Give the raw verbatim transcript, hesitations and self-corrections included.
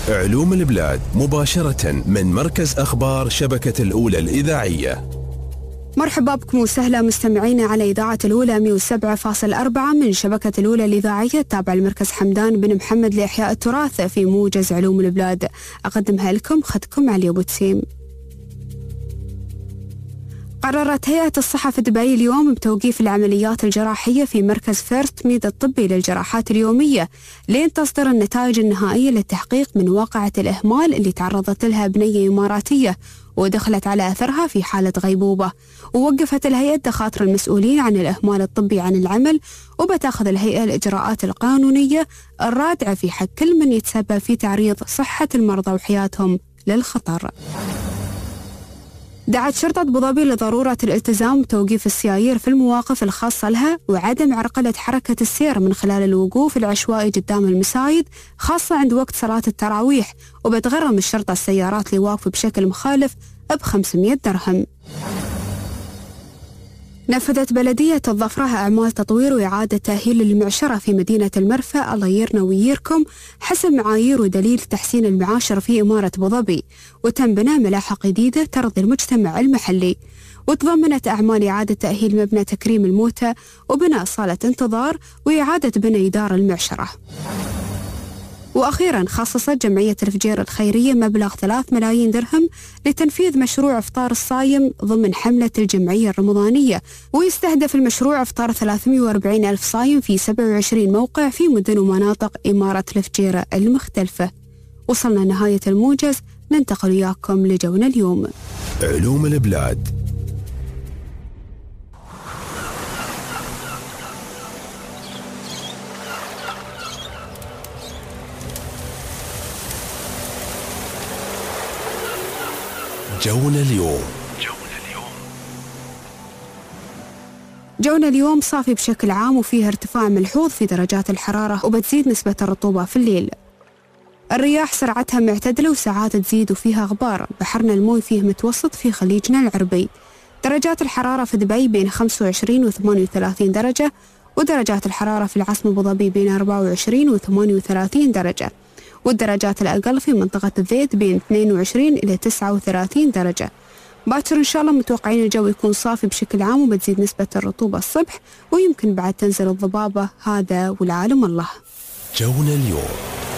علوم البلاد مباشرة من مركز أخبار شبكة الأولى الإذاعية. مرحبا بكم وسهلا مستمعينا على إذاعة الأولى مئة وسبعة فاصلة أربعة من شبكة الأولى الإذاعية، تابع المركز حمدان بن محمد لإحياء التراث في موجز علوم البلاد. أقدمها لكم خدكم علي أبو تسيم. قررت هيئة الصحة في دبي اليوم بتوقيف العمليات الجراحية في مركز فيرست ميد الطبي للجراحات اليومية لين تصدر النتائج النهائية للتحقيق من واقعة الإهمال اللي تعرضت لها بنية إماراتية ودخلت على أثرها في حالة غيبوبة. ووقفت الهيئة الدكاترة المسؤولين عن الإهمال الطبي عن العمل، وبتاخذ الهيئة الإجراءات القانونية الرادعة في حق كل من يتسبب في تعريض صحة المرضى وحياتهم للخطر. دعت شرطة أبوظبي لضرورة الالتزام بتوقيف السيايير في المواقف الخاصة لها وعدم عرقلة حركة السير من خلال الوقوف العشوائي قدام المسايد خاصة عند وقت صلاة التراويح، وبتغرم الشرطة السيارات اللي واقفة بشكل مخالف ب خمسمئة درهم. نفذت بلدية الظفرة أعمال تطوير وإعادة تأهيل المعشرة في مدينة المرفأ الله يرنا ويركم حسب معايير ودليل تحسين المعاشر في إمارة أبوظبي، وتم بناء ملاحق جديدة ترضي المجتمع المحلي. وتضمنت أعمال إعادة تأهيل مبنى تكريم الموتى وبناء صالة انتظار وإعادة بناء دار المعشرة. وأخيرا خصصت جمعية الفجير الخيرية مبلغ ثلاث ملايين درهم لتنفيذ مشروع إفطار الصايم ضمن حملة الجمعية الرمضانية، ويستهدف المشروع إفطار ثلاثمئة وأربعين ألف صايم في سبعة وعشرين موقع في مدن ومناطق إمارة الفجيرة المختلفة. وصلنا نهاية الموجز، ننتقل وياكم لجونا اليوم. علوم البلاد. جونا اليوم. جونا اليوم صافي بشكل عام وفيها ارتفاع ملحوظ في درجات الحرارة وبتزيد نسبة الرطوبة في الليل. الرياح سرعتها معتدلة وساعات تزيد وفيها غبار. بحرنا الموي فيه متوسط في خليجنا العربي. درجات الحرارة في دبي بين خمسة وعشرين وثمانية وثلاثين درجة، ودرجات الحرارة في العاصمة أبوظبي بين أربعة وعشرين وثمانية وثلاثين درجة، والدرجات الأقل في منطقة الذيت بين اثنين وعشرين إلى تسعة وثلاثين درجة. باكر إن شاء الله متوقعين الجو يكون صافي بشكل عام وبتزيد نسبة الرطوبة الصبح، ويمكن بعد تنزل الضبابة. هذا والعالم الله. جونا اليوم.